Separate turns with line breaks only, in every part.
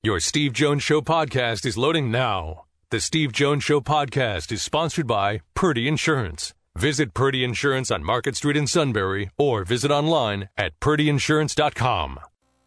Your Steve Jones Show podcast is loading now. The Steve Jones Show podcast is sponsored by Purdy Insurance. Visit Purdy Insurance on Market Street in Sunbury or visit online at purdyinsurance.com.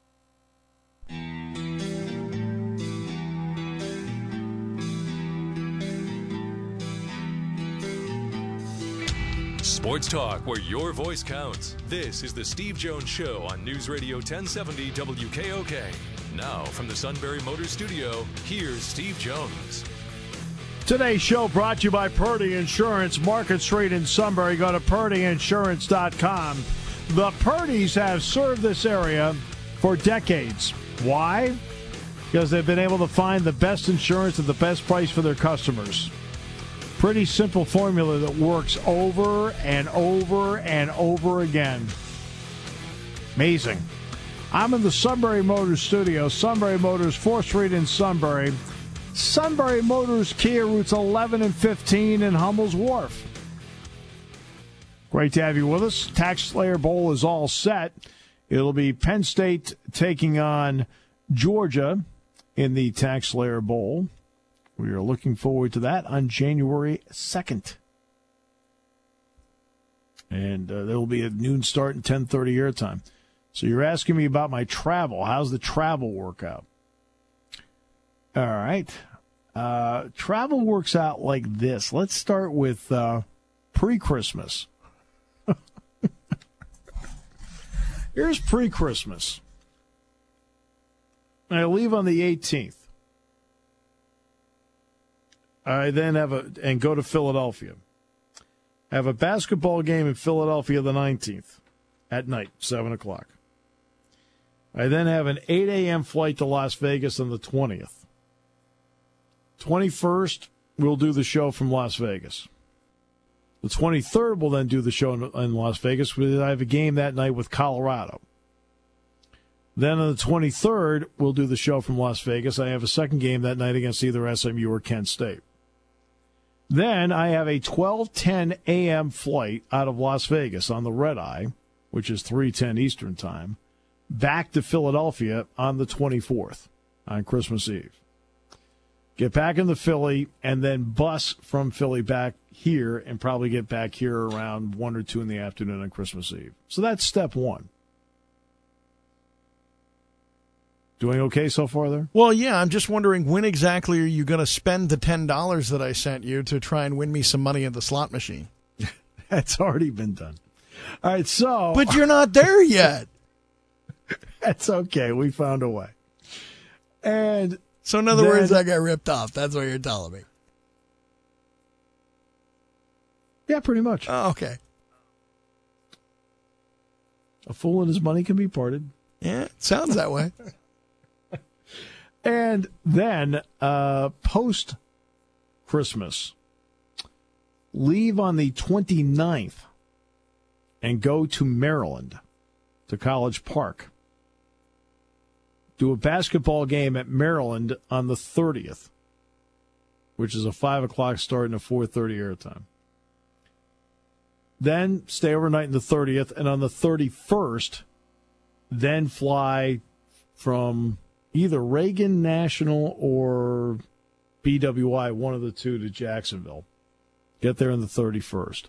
Sports talk where your voice counts. This is the Steve Jones Show on News Radio 1070 WKOK. Now from the Sunbury Motors Studio, here's Steve Jones.
Today's show brought to you by Purdy Insurance, Market Street in Sunbury. Go to purdyinsurance.com. The Purdys have served this area for decades. Why? Because they've been able to find the best insurance at the best price for their customers. Pretty simple formula that works over and over and over again. Amazing. I'm in the Sunbury Motors Studio. Sunbury Motors, 4th Street in Sunbury. Sunbury Motors Kia, routes 11 and 15 in Hummel's Wharf. Great to have you with us. Tax Slayer Bowl is all set. It'll be Penn State taking on Georgia in the Tax Slayer Bowl. We are looking forward to that on January 2nd. And there will be a noon start and 10:30 airtime. So you're asking me about my travel. How's the travel work out? All right. Travel works out like this. Let's start with pre-Christmas. Here's pre-Christmas. I leave on the 18th. I then and go to Philadelphia. I have a basketball game in Philadelphia the 19th at night, 7 o'clock. I then have an 8 a.m. flight to Las Vegas on the 20th. 21st, we'll do the show from Las Vegas. The 23rd, we'll then do the show in Las Vegas. I have a game that night with Colorado. Then on the 23rd, we'll do the show from Las Vegas. I have a second game that night against either SMU or Kent State. Then I have a 12:10 a.m. flight out of Las Vegas on the red eye, which is 3:10 Eastern Time, back to Philadelphia on the 24th, on Christmas Eve. Get back into Philly, and then bus from Philly back here, and probably get back here around 1 or 2 in the afternoon on Christmas Eve. So that's step one. Doing okay so far there?
Well, yeah, I'm just wondering when exactly are you going to spend the $10 that I sent you to try and win me some money in the slot machine?
That's already been done. All right, so...
But you're not there yet.
That's okay. We found a way. And
so in other words, I got ripped off. That's what you're telling me.
Yeah, pretty much.
Oh, okay.
A fool and his money can be parted.
Yeah, it sounds that way.
And then post-Christmas, leave on the 29th and go to Maryland, to College Park. Do a basketball game at Maryland on the 30th, which is a 5 o'clock start and a 4:30 airtime. Then stay overnight on the 30th, and on the 31st, then fly from either Reagan National or BWI, one of the two, to Jacksonville. Get there on the 31st.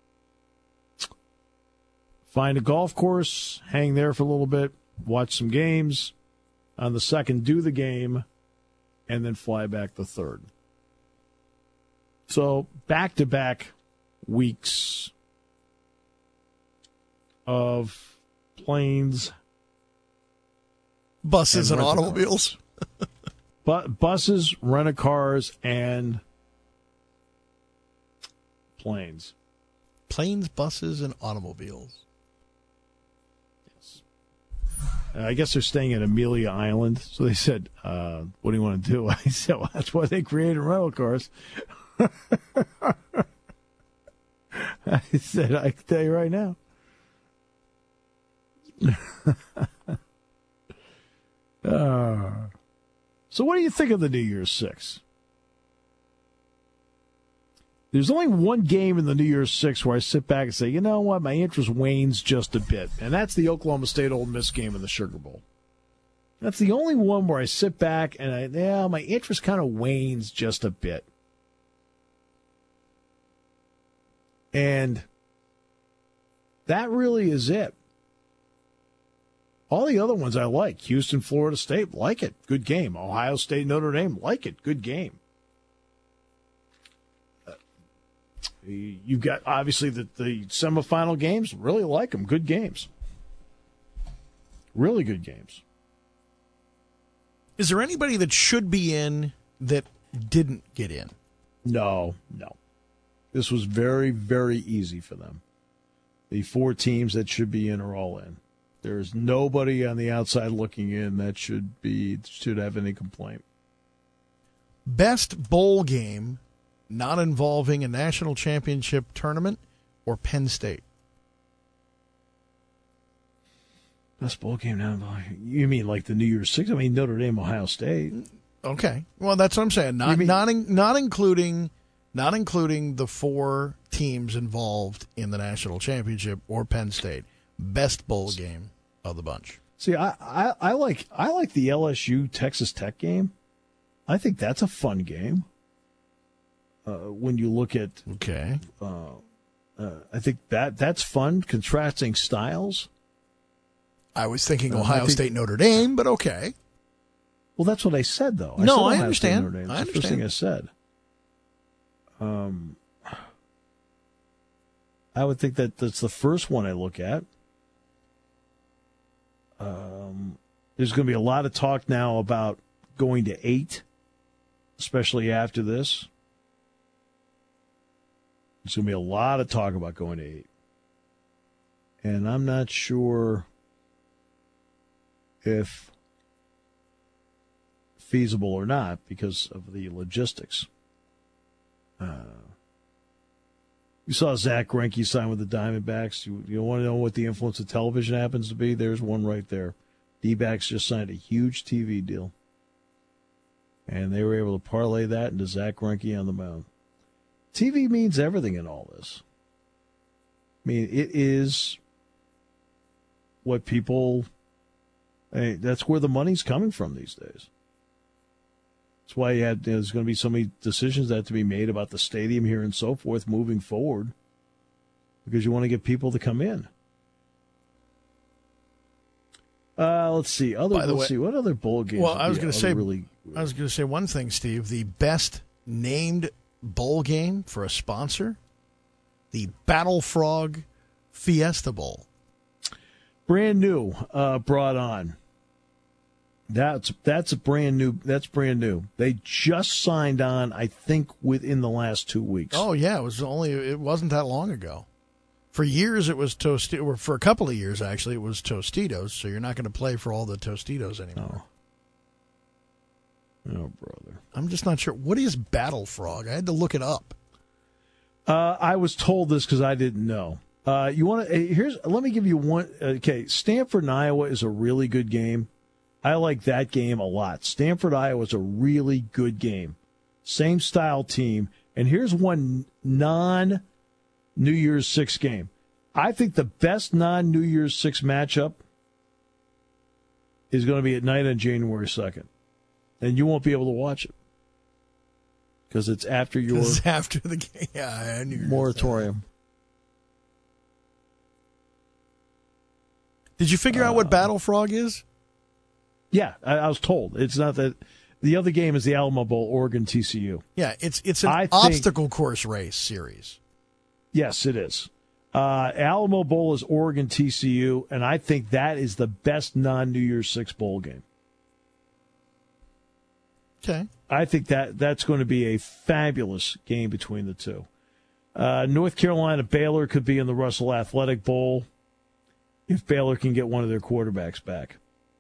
Find a golf course, hang there for a little bit, watch some games. On the 2nd, do the game, and then fly back the 3rd. So back-to-back weeks of planes,
buses and automobiles.
Buses, rent-a-cars, and planes.
Planes, buses, and automobiles.
Yes. I guess they're staying at Amelia Island. So they said, what do you want to do? I said, well, that's why they created rental cars. I said, I can tell you right now. So what do you think of the New Year's Six? There's only one game in the New Year's Six where I sit back and say, you know what, my interest wanes just a bit, and that's the Oklahoma State Ole Miss game in the Sugar Bowl. That's the only one where I sit back and my interest kind of wanes just a bit. And that really is it. All the other ones I like. Houston, Florida State, like it. Good game. Ohio State, Notre Dame, like it. Good game. You've got, obviously, the semifinal games. Really like them. Good games. Really good games.
Is there anybody that should be in that didn't get in?
No. This was very, very easy for them. The 4 teams that should be in are all in. There's nobody on the outside looking in that should have any complaint.
Best bowl game not involving a national championship tournament or Penn State?
Best bowl game now? You mean like the New Year's Six? I mean Notre Dame, Ohio State.
Okay, well that's what I'm saying. Not including the 4 teams involved in the national championship or Penn State. Best bowl game of the bunch.
See, I like the LSU Texas Tech game. I think that's a fun game. When you look at I think that's fun, contrasting styles.
I was thinking Ohio State Notre Dame, but okay.
Well, that's what I said though.
I understand.
Notre Dame. That's the first thing I said. I would think that's the first one I look at. There's going to be a lot of talk now about going to 8, especially after this. There's going to be a lot of talk about going to 8. And I'm not sure if feasible or not because of the logistics. You saw Zach Greinke sign with the Diamondbacks. You want to know what the influence of television happens to be? There's one right there. D-backs just signed a huge TV deal. And they were able to parlay that into Zach Greinke on the mound. TV means everything in all this. I mean, it is what people... that's where the money's coming from these days. That's why there's going to be so many decisions that have to be made about the stadium here and so forth moving forward because you want to get people to come in. Let's see. What other bowl games?
Well, I was going to say one thing, Steve. The best named bowl game for a sponsor, the Battle Frog Fiesta Bowl.
Brand new, brought on. That's brand new. That's brand new. They just signed on, I think, within the last 2 weeks.
Oh yeah, it wasn't that long ago. For years it was Tostitos. For a couple of years actually, it was Tostitos. So you're not going to play for all the Tostitos anymore.
Oh, brother.
I'm just not sure. What is Battle Frog? I had to look it up.
I was told this because I didn't know. You want to? Let me give you one. Okay, Stanford and Iowa is a really good game. I like that game a lot. Stanford, Iowa is a really good game. Same style team. And here's one non-New Year's Six game. I think the best non-New Year's Six matchup is going to be at night on January 2nd. And you won't be able to watch it. Because it's after
after the game. Yeah, I knew
moratorium.
Did you figure out what Battle Frog is?
Yeah, I was told. It's not that. The other game is the Alamo Bowl, Oregon TCU.
Yeah, it's an obstacle course race series.
Yes, it is. Alamo Bowl is Oregon TCU, and I think that is the best non-New Year's Six bowl game.
Okay.
I think that's going to be a fabulous game between the two. North Carolina, Baylor could be in the Russell Athletic Bowl if Baylor can get one of their quarterbacks back.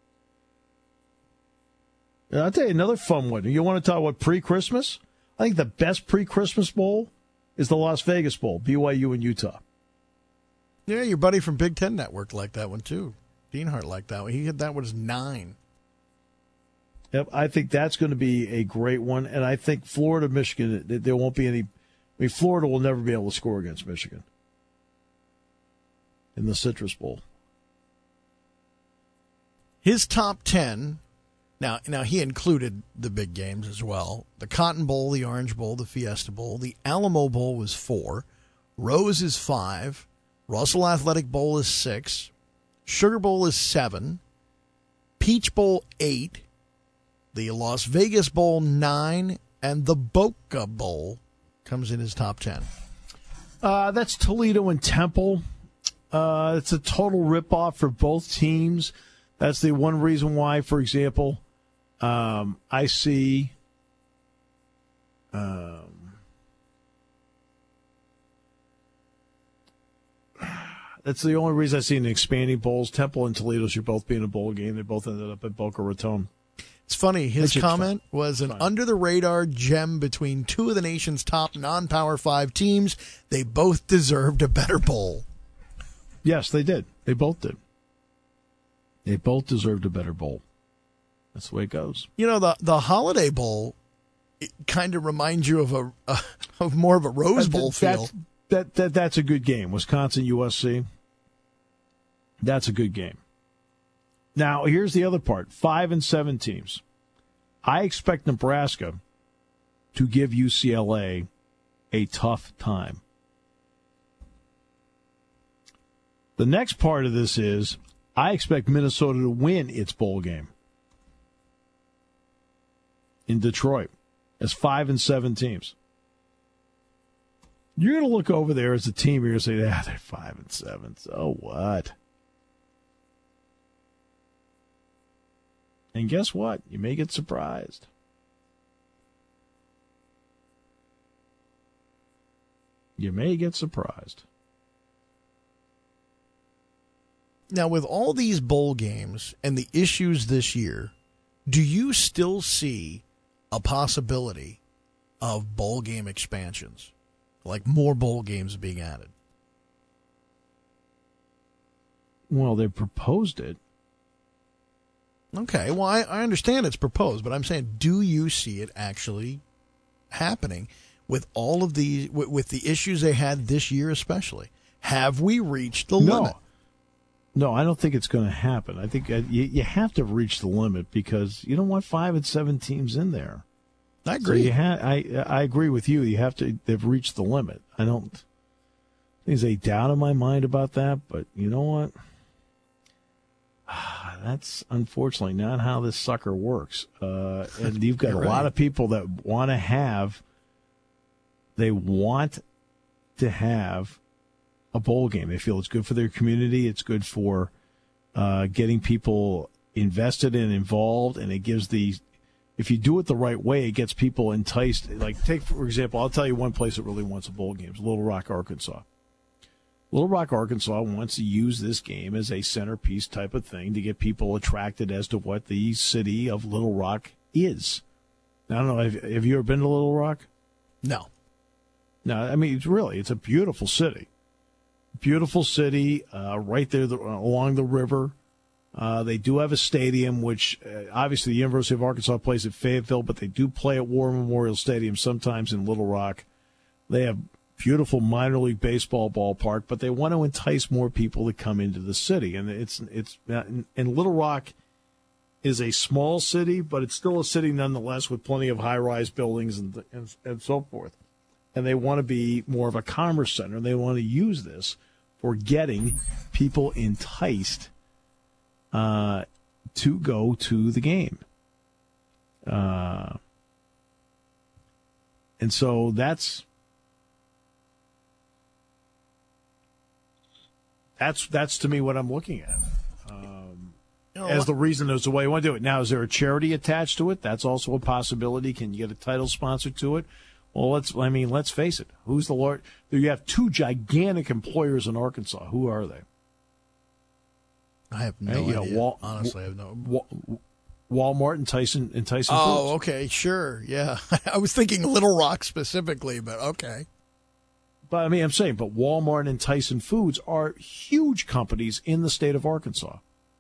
And I'll tell you another fun one. You want to talk about pre-Christmas? I think the best pre-Christmas bowl is the Las Vegas Bowl, BYU and Utah.
Yeah, your buddy from Big Ten Network liked that one too. Deanhart liked that one. He had that one as 9.
Yep, I think that's going to be a great one. And I think Florida, Michigan, there won't be any. I mean, Florida will never be able to score against Michigan in the Citrus Bowl.
His top 10 Now he included the big games as well. The Cotton Bowl, the Orange Bowl, the Fiesta Bowl. The Alamo Bowl was 4. Rose is 5. Russell Athletic Bowl is 6. Sugar Bowl is 7. Peach Bowl 8. The Las Vegas Bowl 9. And the Boca Bowl comes in his top 10.
That's Toledo and Temple. It's a total ripoff for both teams. That's the one reason why, for example, I see that's the only reason I see an expanding bowls. Temple and Toledo should both be in a bowl game. They both ended up at Boca Raton.
It's funny. His comment was an under-the-radar gem between two of the nation's top non-Power 5 teams. They both deserved a better bowl.
Yes, they did. They both did. They both deserved a better bowl. That's the way it goes.
You know, the Holiday Bowl, it kind of reminds you of more of a Rose Bowl feel.
That's a good game. Wisconsin, USC. That's a good game. Now, here's the other part. 5 and 7 teams. I expect Nebraska to give UCLA a tough time. The next part of this is I expect Minnesota to win its bowl game in Detroit as 5 and 7 teams. You're going to look over there as a team, you're going to say, they're 5 and 7, so what? And guess what? You may get surprised. You may get surprised.
Now, with all these bowl games and the issues this year, do you still see a possibility of bowl game expansions? Like more bowl games being added?
Well, they proposed it.
Okay, well, I understand it's proposed, but I'm saying, do you see it actually happening with all of the with the issues they had this year especially? Have we reached the limit?
No, I don't think it's going to happen. I think you have to reach the limit because you don't want 5 and 7 teams in there.
I agree.
So I agree with you. You have to. They've reached the limit. I don't. There's a doubt in my mind about that, but you know what? That's unfortunately not how this sucker works. And you've got a lot of people that want to have. They want to have a bowl game. They feel it's good for their community. It's good for getting people invested and involved, and it gives the. If you do it the right way, it gets people enticed. Like, take, for example, I'll tell you one place that really wants a bowl game. It's Little Rock, Arkansas. Little Rock, Arkansas wants to use this game as a centerpiece type of thing to get people attracted as to what the city of Little Rock is. I don't know, have you ever been to Little Rock?
No.
No, I mean, it's a beautiful city. Beautiful city, right there along the river. They do have a stadium, which obviously the University of Arkansas plays at Fayetteville, but they do play at War Memorial Stadium sometimes in Little Rock. They have beautiful minor league baseball ballpark, but they want to entice more people to come into the city. And and Little Rock is a small city, but it's still a city nonetheless with plenty of high-rise buildings and so forth. And they want to be more of a commerce center. They want to use this for getting people enticed to go to the game. And so that's to me what I'm looking at as the reason as the way you want to do it. Now, is there a charity attached to it? That's also a possibility. Can you get a title sponsor to it? Well, let's face it. Who's the Lord? You have 2 gigantic employers in Arkansas. Who are they?
I have no idea. Honestly, I have no.
Walmart and Tyson Foods.
Oh, okay, sure, yeah. I was thinking Little Rock specifically, but okay.
But I mean, I'm saying, but Walmart and Tyson Foods are huge companies in the state of Arkansas,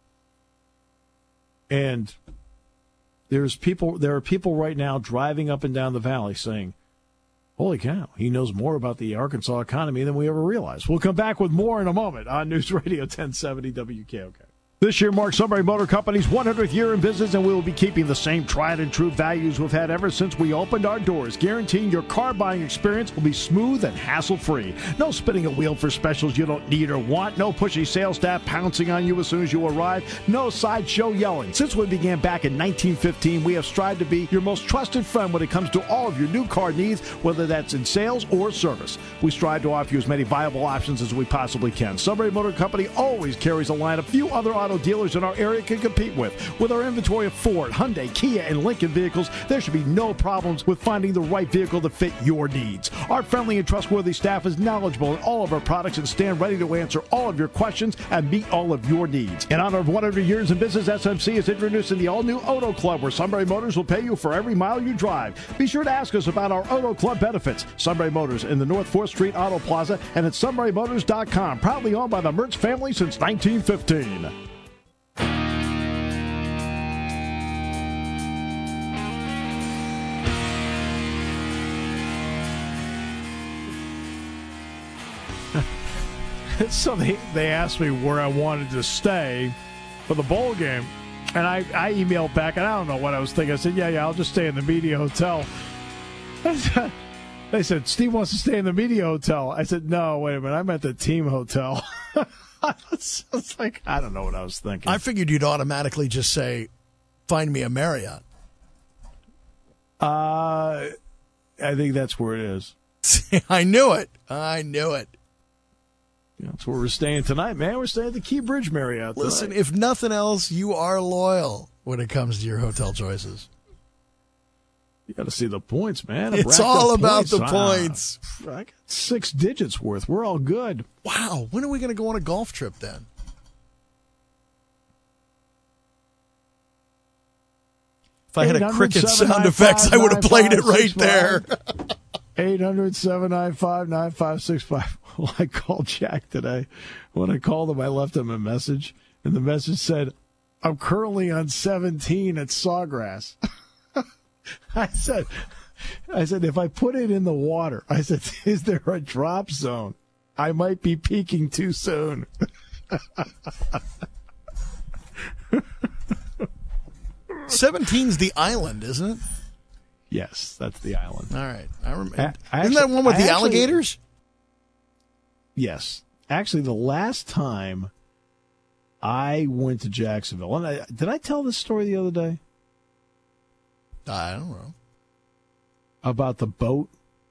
and there are people right now driving up and down the valley saying, "Holy cow, he knows more about the Arkansas economy than we ever realized." We'll come back with more in a moment on News Radio 1070 WKOK. This year marks Sunbury Motor Company's 100th year in business, and we will be keeping the same tried and true values we've had ever since we opened our doors, guaranteeing your car buying experience will be smooth and hassle-free. No spinning a wheel for specials you don't need or want. No pushy sales staff pouncing on you as soon as you arrive. No sideshow yelling. Since we began back in 1915, we have strived to be your most trusted friend when it comes to all of your new car needs, whether that's in sales or service. We strive to offer you as many viable options as we possibly can. Sunbury Motor Company always carries a line of few other auto dealers in our area can compete with. With our inventory of Ford, Hyundai, Kia, and Lincoln vehicles, there should be no problems with finding the right vehicle to fit your needs. Our friendly and trustworthy staff is knowledgeable in all of our products and stand ready to answer all of your questions and meet all of your needs. In honor of 100 years in business, SMC is introducing the all-new Auto Club, where Sunbury Motors will pay you for every mile you drive. Be sure to ask us about our Auto Club benefits. Sunbury Motors in the North 4th Street Auto Plaza and at sunburymotors.com. Proudly owned by the Mertz family since 1915. So they asked me where I wanted to stay for the bowl game, and I emailed back, and I don't know what I was thinking. I said, yeah, I'll just stay in the media hotel. They said, Steve wants to stay in the media hotel. I said, no, wait a minute, I'm at the team hotel. It's like, I don't know what I was thinking.
I figured you'd automatically just say, find me a Marriott.
I think that's where it is.
I knew it.
Yeah, that's where we're staying tonight, man. We're staying at the Key Bridge Marriott tonight.
Listen, if nothing else, you are loyal when it comes to your hotel choices.
You got to see the points, man.
It's all about the points.
I got 6 digits worth. We're all good.
Wow. When are we going to go on a golf trip then? If I had a cricket sound effects, I would have played it right there.
800-795-9565. Well, I called Jack today. When I called him, I left him a message, and the message said, I'm currently on 17 at Sawgrass. I said, if I put it in the water, I said, is there a drop zone? I might be peaking too soon.
17's the island, isn't it?
Yes, that's the island.
All right. I remember. Isn't that one with the alligators?
Yes. Actually, the last time I went to Jacksonville, and did I tell this story the other day?
I don't know.
About the boat?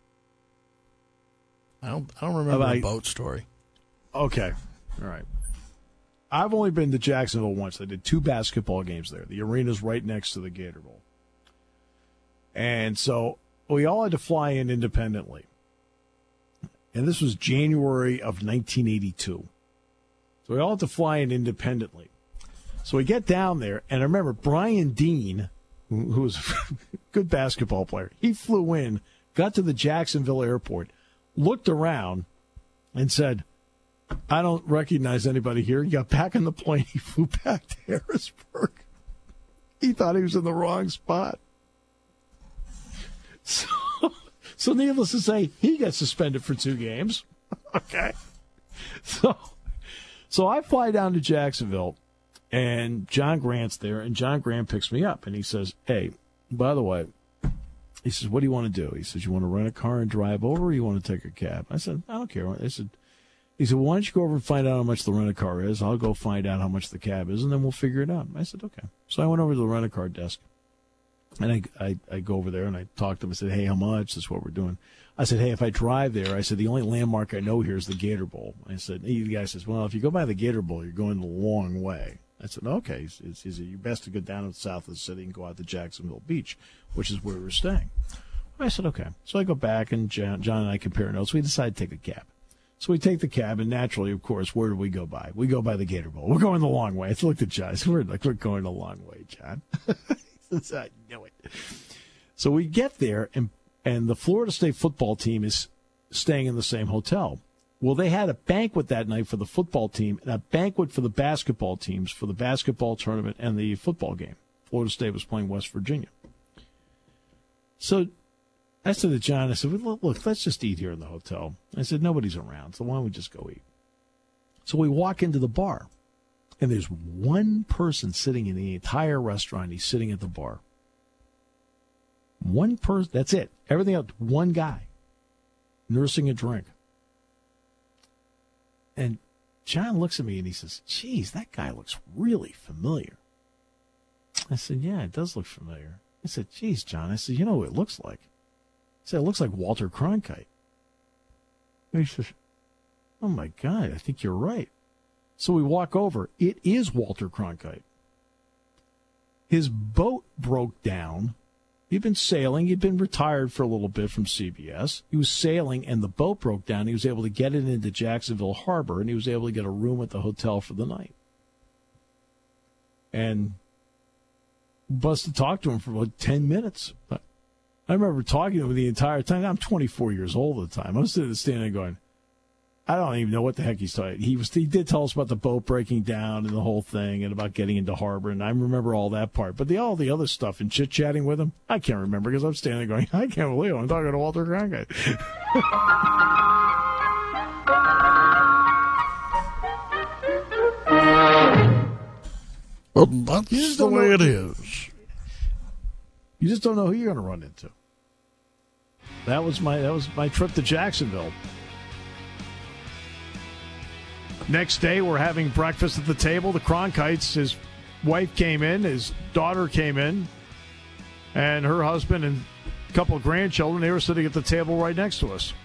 I don't remember the boat story.
Okay. All right. I've only been to Jacksonville once. I did 2 basketball games there. The arena's right next to the Gator Bowl. And so we all had to fly in independently. And this was January of 1982. So we all had to fly in independently. So we get down there, and I remember Brian Dean, who was a good basketball player, he flew in, got to the Jacksonville airport, looked around, and said, I don't recognize anybody here. He got back on the plane. He flew back to Harrisburg. He thought he was in the wrong spot. So needless to say, he got suspended for 2 games. Okay. So I fly down to Jacksonville, and John Grant's there, and John Grant picks me up, and he says, hey, by the way, he says, what do you want to do? He says, you want to rent a car and drive over, or you want to take a cab? I said, I don't care. He said, why don't you go over and find out how much the rent-a-car is? I'll go find out how much the cab is, and then we'll figure it out. I said, okay. So I went over to the rent-a-car desk. And I go over there and I talk to him. I said, hey, how much? This is what we're doing. I said, hey, if I drive there, I said, the only landmark I know here is the Gator Bowl. I said, the guy says, well, if you go by the Gator Bowl, you're going the long way. I said, okay. He said, you're best to go down to the south of the city and go out to Jacksonville Beach, which is where we're staying. I said, okay. So I go back, and John and I compare notes. We decide to take a cab. So we take the cab, and naturally, of course, where do we go by? We go by the Gator Bowl. We're going the long way. I looked at John. I said, we're going the long way, John. I know it. So we get there, and the Florida State football team is staying in the same hotel. Well, they had a banquet that night for the football team and a banquet for the basketball teams for the basketball tournament and the football game. Florida State was playing West Virginia. So I said to John, I said, look, let's just eat here in the hotel. I said, nobody's around, so why don't we just go eat? So we walk into the bar. And there's one person sitting in the entire restaurant. He's sitting at the bar. One person, that's it. Everything else, one guy nursing a drink. And John looks at me and he says, geez, that guy looks really familiar. I said, yeah, it does look familiar. I said, geez, John. I said, you know what it looks like? I said, it looks like Walter Cronkite. And he says, oh, my God, I think you're right. So we walk over. It is Walter Cronkite. His boat broke down. He'd been sailing. He'd been retired for a little bit from CBS. He was sailing, and the boat broke down. He was able to get it into Jacksonville Harbor, and he was able to get a room at the hotel for the night. And busted talked to him for about 10 minutes. I remember talking to him the entire time. I'm 24 years old at the time. I'm sitting there standing there going, I don't even know what the heck he's talking. He did tell us about the boat breaking down and the whole thing and about getting into harbor, and I remember all that part. But all the other stuff and chit-chatting with him, I can't remember because I'm standing there going, I can't believe I'm talking to Walter Cronkite.
Well, that's the way it is.
You just don't know who you're going to run into. That was my trip to Jacksonville. Next day, we're having breakfast at the table. The Cronkites, his wife came in, his daughter came in, and her husband and a couple of grandchildren, they were sitting at the table right next to us.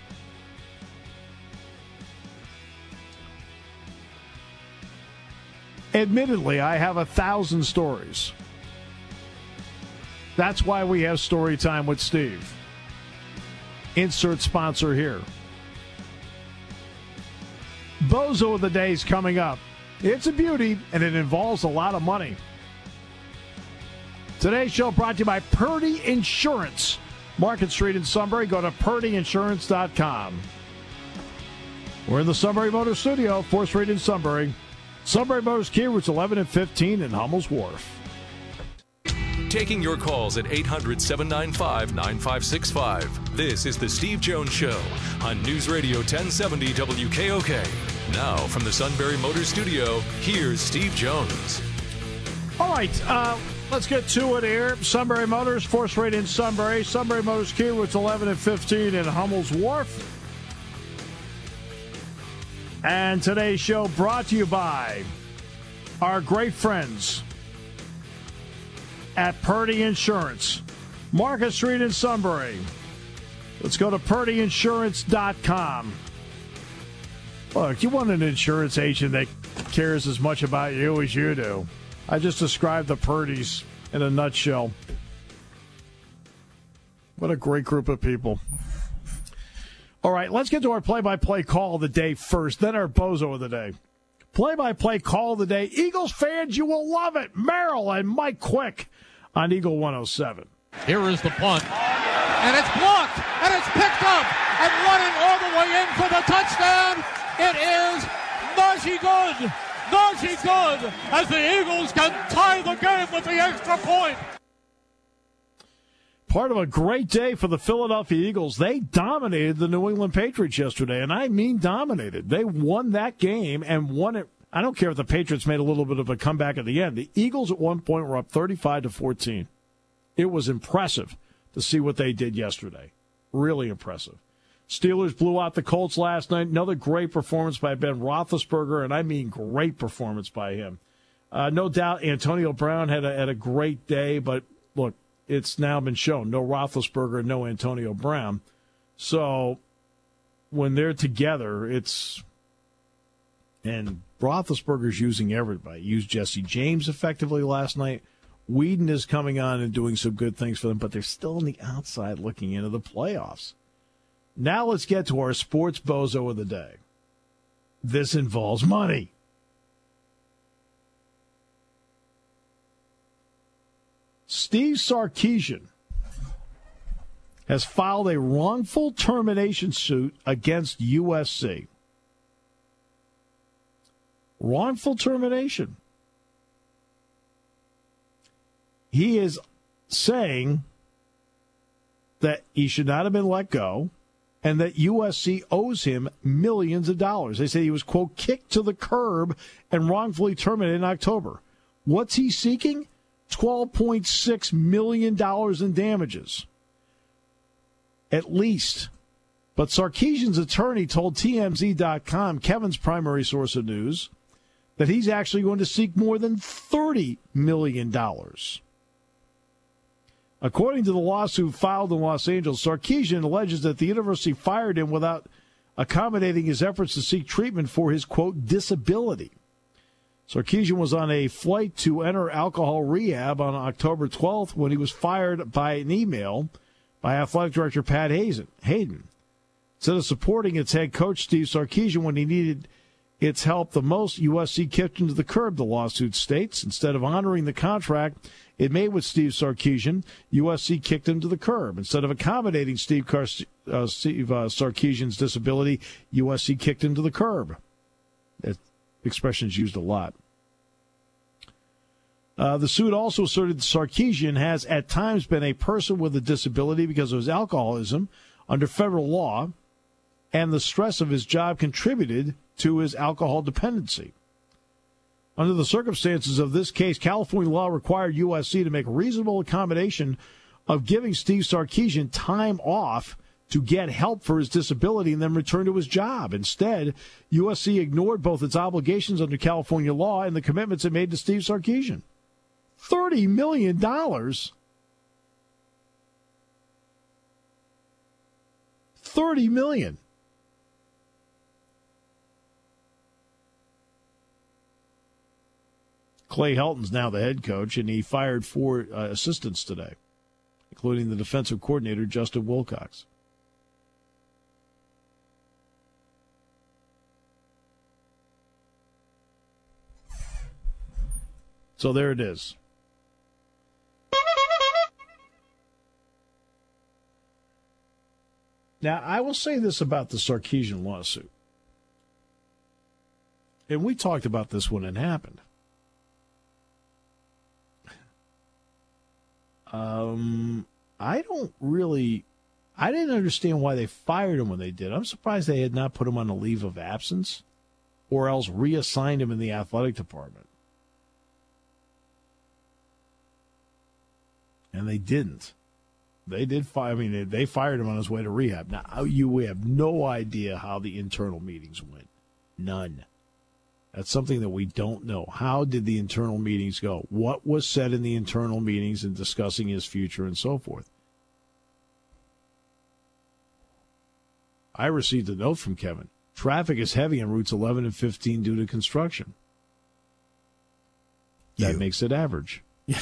Admittedly, I have 1,000 stories. That's why we have Story Time with Steve. Insert sponsor here. Bozo of the Day is coming up. It's a beauty, and it involves a lot of money. Today's show brought to you by Purdy Insurance. Market Street in Sunbury. Go to purdyinsurance.com. We're in the Sunbury Motor Studio, 4th Street in Sunbury. Sunbury Motors Kia, routes 11 and 15 in Hummel's Wharf.
Taking your calls at 800-795-9565. This is the Steve Jones Show on News Radio 1070 WKOK. Now, from the Sunbury Motors Studio, here's Steve Jones.
All right, let's get to it here. Sunbury Motors, 4th Street in Sunbury. Sunbury Motors Kia, routes 11 and 15 in Hummel's Wharf. And today's show brought to you by our great friends at Purdy Insurance. Market Street in Sunbury. Let's go to purdyinsurance.com. Look, you want an insurance agent that cares as much about you as you do. I just described the Purdys in a nutshell. What a great group of people. All right, let's get to our play-by-play call of the day first, then our bozo of the day. Play-by-play call of the day. Eagles fans, you will love it. Merrill and Mike Quick on Eagle 107.
Here is the punt, and it's blocked, and it's picked up, and running all the way in for the touchdown. It is Najee Good. Najee Good, as the Eagles can tie the game with the extra point.
Part of a great day for the Philadelphia Eagles. They dominated the New England Patriots yesterday, and I mean dominated. They won that game and won it. I don't care if the Patriots made a little bit of a comeback at the end. The Eagles at one point were up 35-14. It was impressive to see what they did yesterday. Really impressive. Steelers blew out the Colts last night. Another great performance by Ben Roethlisberger, and I mean great performance by him. No doubt Antonio Brown had a great day, but look, it's now been shown. No Roethlisberger, no Antonio Brown. So when they're together, it's... And Roethlisberger's using everybody. He used Jesse James effectively last night. Whedon is coming on and doing some good things for them, but they're still on the outside looking into the playoffs. Now let's get to our sports bozo of the day. This involves money. Steve Sarkisian has filed a wrongful termination suit against USC. Wrongful termination. He is saying that he should not have been let go. and that USC owes him millions of dollars. They say he was, quote, kicked to the curb and wrongfully terminated in October. What's he seeking? $12.6 million in damages. At least. But Sarkisian's attorney told TMZ.com, Kevin's primary source of news, that he's actually going to seek more than $30 million. According to the lawsuit filed in Los Angeles, Sarkisian alleges that the university fired him without accommodating his efforts to seek treatment for his, quote, disability. Sarkisian was on a flight to enter alcohol rehab on October 12th when he was fired by an email by athletic director Pat Hayden. Instead of supporting its head coach, Steve Sarkisian, when he needed its help the most, USC kicked him to the curb, the lawsuit states. Instead of honoring the contract it made with Steve Sarkisian, USC kicked him to the curb. Instead of accommodating Steve Sarkisian's disability, USC kicked him to the curb. That expression is used a lot. The suit also asserted that Sarkisian has at times been a person with a disability because of his alcoholism under federal law, and the stress of his job contributed to his alcohol dependency. Under the circumstances of this case, California law required USC to make reasonable accommodation of giving Steve Sarkisian time off to get help for his disability and then return to his job. Instead, USC ignored both its obligations under California law and the commitments it made to Steve Sarkisian. $30 million. $30 million. Clay Helton's now the head coach, and he fired 4 assistants today, including the defensive coordinator, Justin Wilcox. So there it is. Now, I will say this about the Sarkisian lawsuit. And we talked about this when it happened. I didn't understand why they fired him when they did. I'm surprised they had not put him on a leave of absence or else reassigned him in the athletic department. And they didn't. They did fire. I mean, they fired him on his way to rehab. Now, we have no idea how the internal meetings went. None. That's something that we don't know. How did the internal meetings go? What was said in the internal meetings in discussing his future and so forth? I received a note from Kevin. Traffic is heavy on routes 11 and 15 due to construction. That makes it average.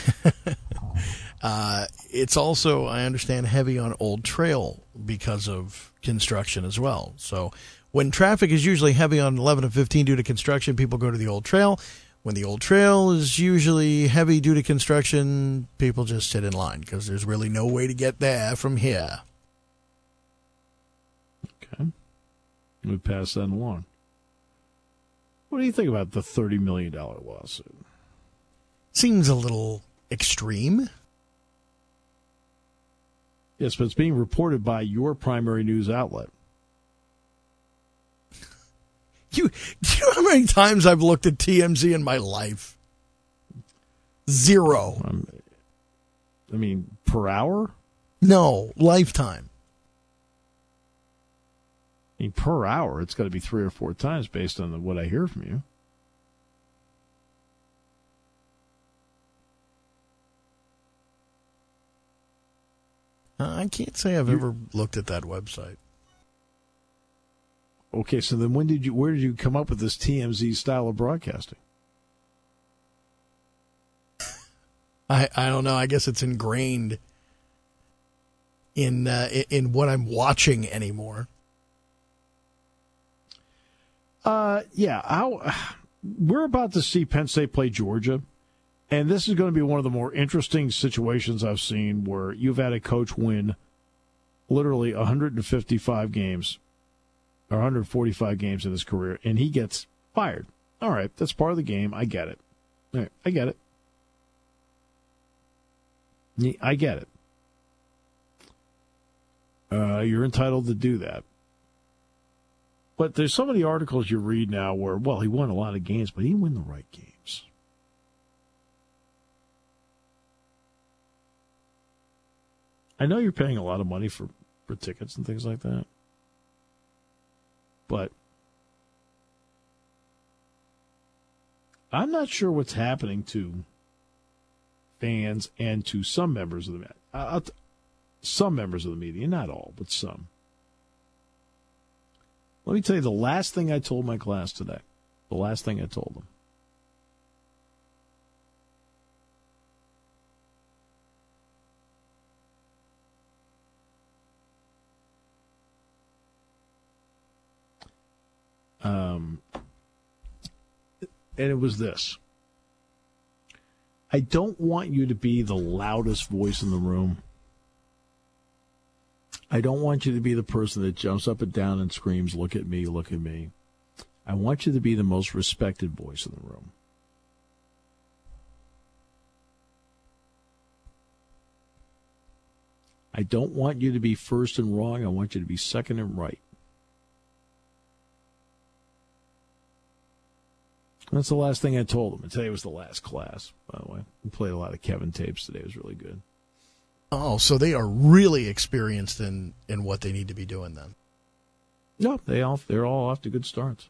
It's also, I understand, heavy on Old Trail because of construction as well. So when traffic is usually heavy on 11 and 15 due to construction, people go to the Old Trail. When the Old Trail is usually heavy due to construction, people just sit in line because there's really no way to get there from here.
Okay. We pass that along. What do you think about the $30 million lawsuit?
Seems a little extreme.
Yes, but it's being reported by your primary news outlet.
Do you know how many times I've looked at TMZ in my life? 0.
I mean, per hour?
No, lifetime.
I mean, per hour, it's got to be 3 or 4 times based on what I hear from you.
I can't say I've ever looked at that website.
Okay, so then where did you come up with this TMZ style of broadcasting?
I don't know. I guess it's ingrained in what I'm watching anymore.
Yeah. We're about to see Penn State play Georgia, and this is going to be one of the more interesting situations I've seen where you've had a coach win literally 155 games or 145 games in his career, and he gets fired. All right, that's part of the game. I get it. All right, I get it. I get it. You're entitled to do that. But there's some of the articles you read now where, well, he won a lot of games, but he didn't win the right games. I know you're paying a lot of money for tickets and things like that. But I'm not sure what's happening to fans and to some members of the media. Some members of the media, not all, but some. Let me tell you the last thing I told my class today. The last thing I told them. And it was this. I don't want you to be the loudest voice in the room. I don't want you to be the person that jumps up and down and screams, "Look at me, look at me." I want you to be the most respected voice in the room. I don't want you to be first and wrong. I want you to be second and right. That's the last thing I told them. And today was the last class, by the way. We played a lot of Kevin tapes today. It was really good.
Oh, so they are really experienced in what they need to be doing then.
No, they're all off to good starts.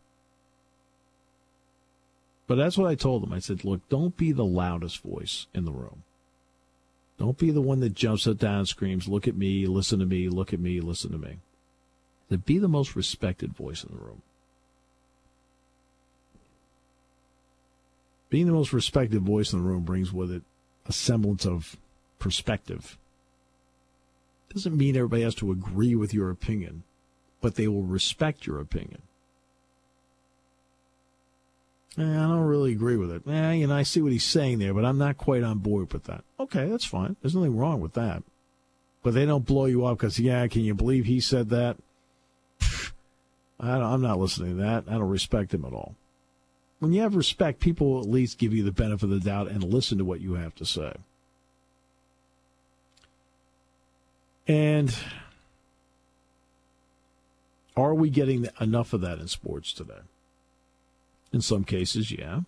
But that's what I told them. I said, look, don't be the loudest voice in the room. Don't be the one that jumps up down and screams, "Look at me, listen to me, look at me, listen to me." But be the most respected voice in the room. Being the most respected voice in the room brings with it a semblance of perspective. Doesn't mean everybody has to agree with your opinion, but they will respect your opinion. I don't really agree with it. I see what he's saying there, but I'm not quite on board with that. Okay, that's fine. There's nothing wrong with that. But they don't blow you up because, can you believe he said that? I'm not listening to that. I don't respect him at all. When you have respect, people will at least give you the benefit of the doubt and listen to what you have to say. And are we getting enough of that in sports today? In some cases, yeah.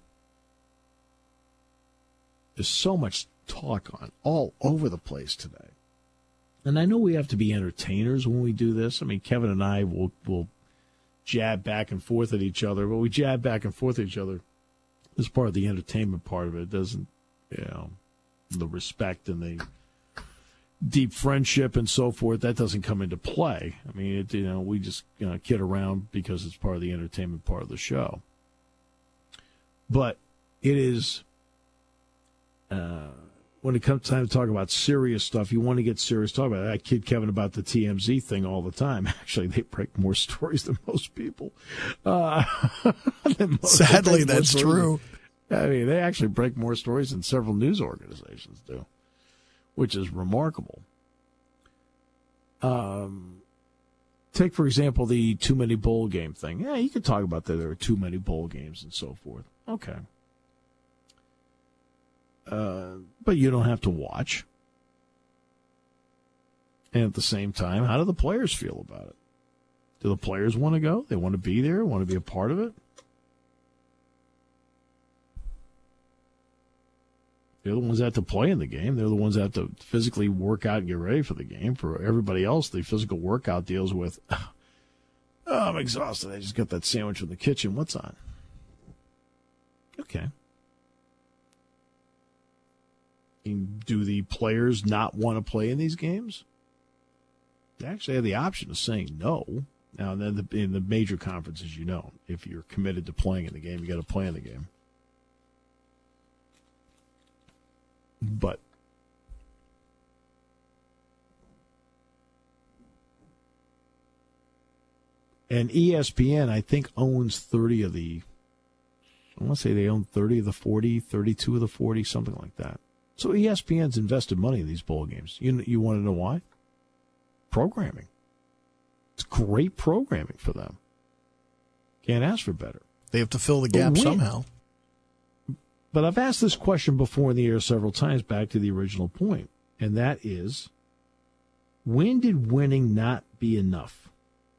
There's so much talk on all over the place today. And I know we have to be entertainers when we do this. I mean, Kevin and I will jab back and forth at each other, but we jab back and forth at each other as part of the entertainment part of it. It doesn't, the respect and the deep friendship and so forth, that doesn't come into play. I mean, we just kid around because it's part of the entertainment part of the show. But it is, when it comes time to talk about serious stuff, you want to get serious. Talk about it. I kid Kevin about the TMZ thing all the time. Actually, they break more stories than most people.
Sadly, that's true.
I mean, they actually break more stories than several news organizations do, which is remarkable. Take, for example, the too many bowl game thing. Yeah, you could talk about that. There are too many bowl games and so forth. Okay. But you don't have to watch. And at the same time, how do the players feel about it? Do the players want to go? They want to be there? Want to be a part of it? They're the ones that have to play in the game. They're the ones that have to physically work out and get ready for the game. For everybody else, the physical workout deals with, oh, I'm exhausted. I just got that sandwich in the kitchen. What's on? Okay. Do the players not want to play in these games? They actually have the option of saying no. Now, and then in the major conferences, if you're committed to playing in the game, you got to play in the game. But and ESPN, I think, owns 30 of the, I want to say they own 30 of the 40, 32 of the 40, something like that. So ESPN's invested money in these bowl games. You want to know why? Programming. It's great programming for them. Can't ask for better.
They have to fill the gap somehow.
But I've asked this question before in the air several times, back to the original point, and that is, When did winning not be enough?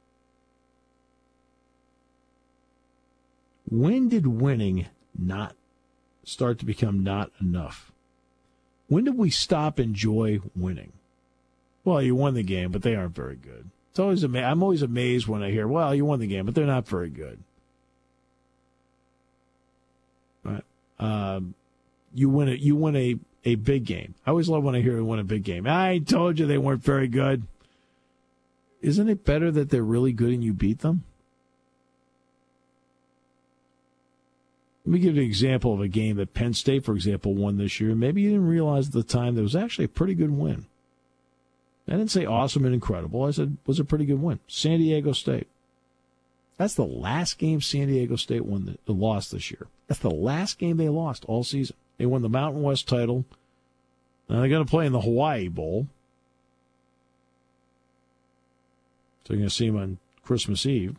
When did winning not start to become not enough? When did we stop enjoy winning? Well, you won the game, but they aren't very good. It's always I'm always amazed when I hear, well, you won the game, but they're not very good. Right? You win a big game. I always love when I hear you win a big game. I told you they weren't very good. Isn't it better that they're really good and you beat them? Let me give you an example of a game that Penn State, for example, won this year. Maybe you didn't realize at the time that it was actually a pretty good win. I didn't say awesome and incredible. I said it was a pretty good win. San Diego State. That's the last game San Diego State lost this year. That's the last game they lost all season. They won the Mountain West title. Now they're going to play in the Hawaii Bowl. So you're going to see them on Christmas Eve.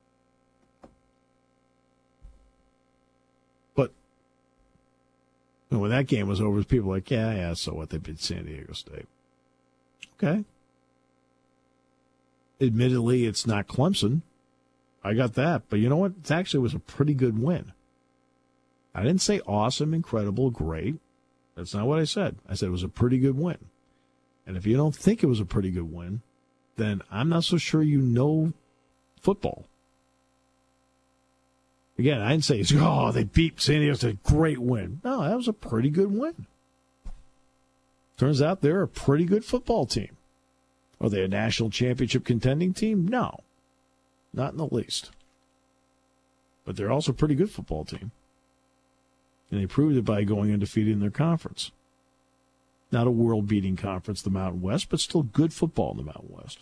But when that game was over, people were like, yeah, so what? They beat San Diego State. Okay. Admittedly, it's not Clemson. I got that. But you know what? It actually was a pretty good win. I didn't say awesome, incredible, great. That's not what I said. I said it was a pretty good win. And if you don't think it was a pretty good win, then I'm not so sure you know football. Again, I didn't say, they beat San Diego State, great win. No, that was a pretty good win. Turns out they're a pretty good football team. Are they a national championship contending team? No, not in the least. But they're also a pretty good football team. And they proved it by going undefeated in their conference. Not a world-beating conference, the Mountain West, but still good football in the Mountain West.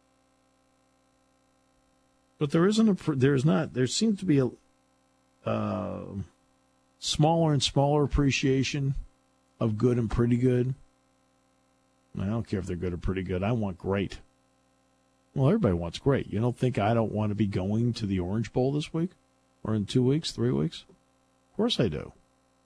But there seems to be a smaller and smaller appreciation of good and pretty good. I don't care if they're good or pretty good. I want great. Well, everybody wants great. You don't think I don't want to be going to the Orange Bowl this week? Or in 2 weeks, 3 weeks? Of course I do.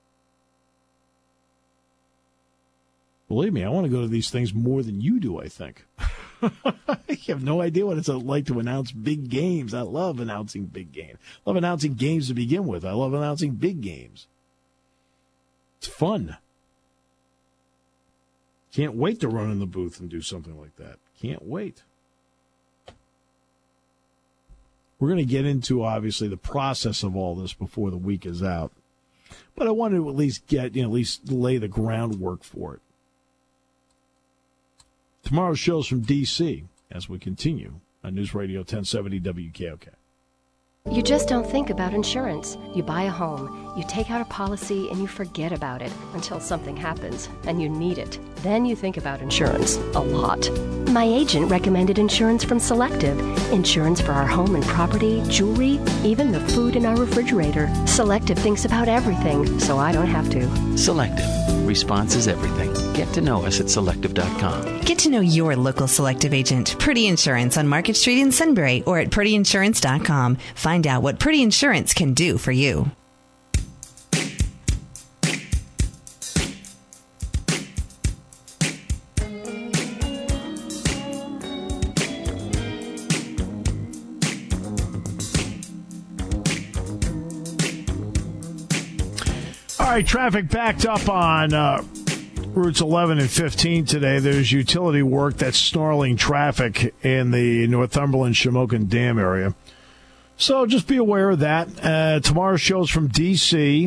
Believe me, I want to go to these things more than you do, I think. You have no idea what it's like to announce big games. I love announcing big games. I love announcing games to begin with. I love announcing big games. It's fun. Can't wait to run in the booth and do something like that. Can't wait. We're going to get into, obviously, the process of all this before the week is out. But I wanted to at least lay the groundwork for it. Tomorrow's show's from D.C. as we continue on News Radio 1070 WKOK.
You just don't think about insurance. You buy a home, you take out a policy, and you forget about it until something happens and you need it. Then you think about insurance a lot. My agent recommended insurance from Selective. Insurance for our home and property, jewelry, even the food in our refrigerator. Selective thinks about everything, so I don't have to.
Selective. Response is everything. Get to know us at Selective.com.
Get to know your local Selective agent, Purdy Insurance on Market Street in Sunbury or at PurdyInsurance.com. Find out what Purdy Insurance can do for you.
All right, traffic backed up on routes 11 and 15 today. There's utility work that's snarling traffic in the Northumberland Shamokin Dam area. So just be aware of that. Tomorrow's show's from D.C.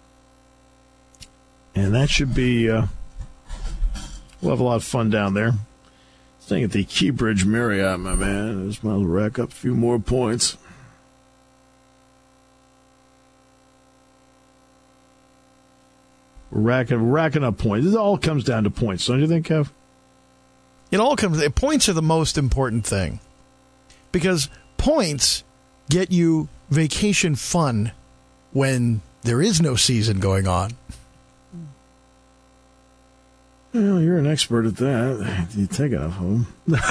And that should be, we'll have a lot of fun down there. Staying at the Keybridge Marriott, my man. Just might rack up a few more points. Racking up points. It all comes down to points, don't you think, Kev?
Points are the most important thing. Because points get you vacation fun when there is no season going on.
Well, you're an expert at that. You take it off home.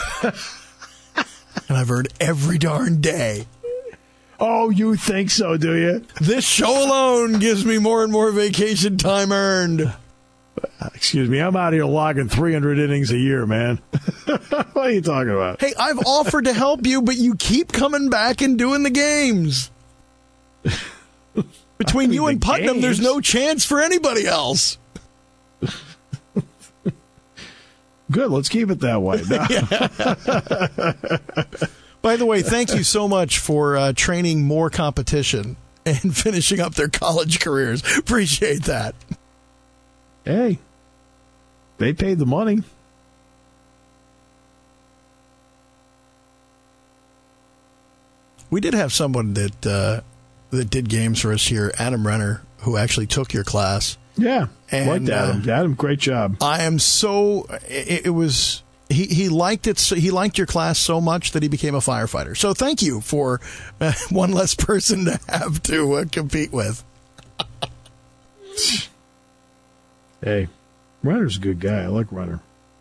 And I've heard every darn day.
Oh, you think so, do you?
This show alone gives me more and more vacation time earned.
Excuse me, I'm out here logging 300 innings a year, man. What are you talking about?
Hey, I've offered to help you, but you keep coming back and doing the games. Between you and Putnam, there's no chance for anybody else.
Good, let's keep it that way.
By the way, thank you so much for training more competition and finishing up their college careers. Appreciate that.
Hey, they paid the money.
We did have someone that did games for us here, Adam Renner, who actually took your class.
Yeah,
and
liked Adam. Adam, great job.
I am so. It was. He liked it. He liked your class so much that he became a firefighter. So thank you for one less person to have to compete with.
Hey, Renner's a good guy. I like Renner.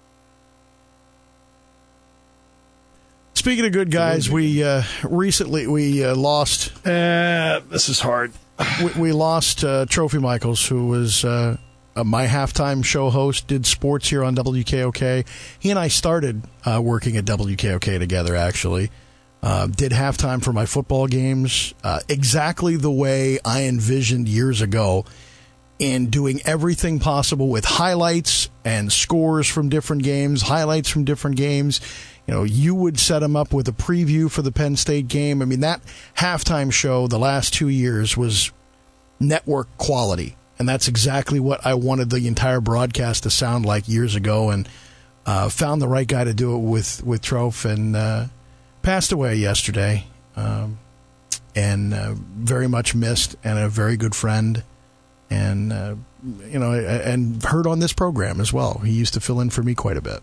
Speaking of good guys, we recently lost.
This is hard.
We lost Trophy Michaels, who was my halftime show host, did sports here on WKOK. He and I started working at WKOK together, actually. Did halftime for my football games exactly the way I envisioned years ago, in doing everything possible with highlights and scores from different games, highlights from different games. You know, you would set them up with a preview for the Penn State game. I mean, that halftime show the last 2 years was network quality. And that's exactly what I wanted the entire broadcast to sound like years ago. And found the right guy to do it with Troph, and passed away yesterday. And very much missed, and a very good friend. And, and heard on this program as well. He used to fill in for me quite a bit.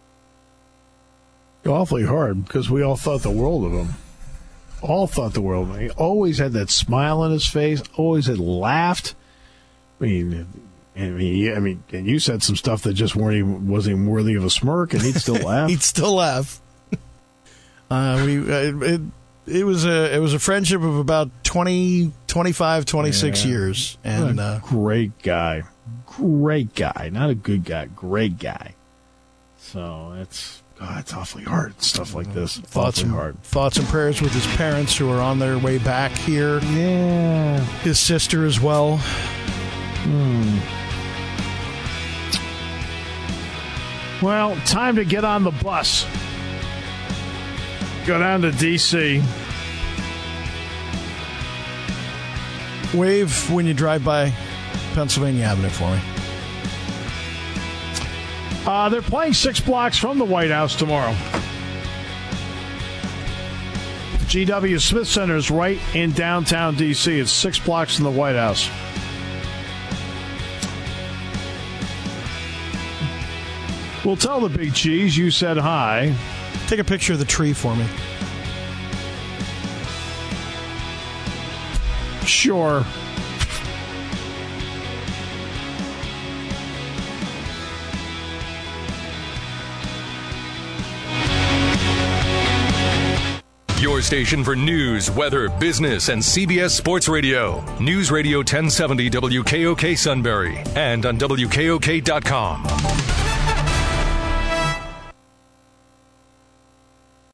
Awfully hard, because we all thought the world of him. All thought the world of him. He always had that smile on his face, always had laughed. I mean, and you said some stuff that just wasn't even worthy of a smirk, and he'd still laugh.
He'd still laugh. It was a friendship of about 25, 26 years. And
great guy. Great guy. Not a good guy. Great guy. So it's awfully hard. Stuff like this. Thoughts
and prayers with his parents, who are on their way back here.
Yeah.
His sister as well.
Well, time to get on the bus. Go down to D.C.
Wave when you drive by Pennsylvania Avenue for me.
They're playing 6 blocks from the White House tomorrow. GW Smith Center is right in downtown D.C. It's 6 blocks from the White House. We'll tell the Big Cheese you said hi.
Take a picture of the tree for me.
Sure.
Your station for news, weather, business, and CBS Sports Radio. News Radio 1070 WKOK Sunbury and on WKOK.com.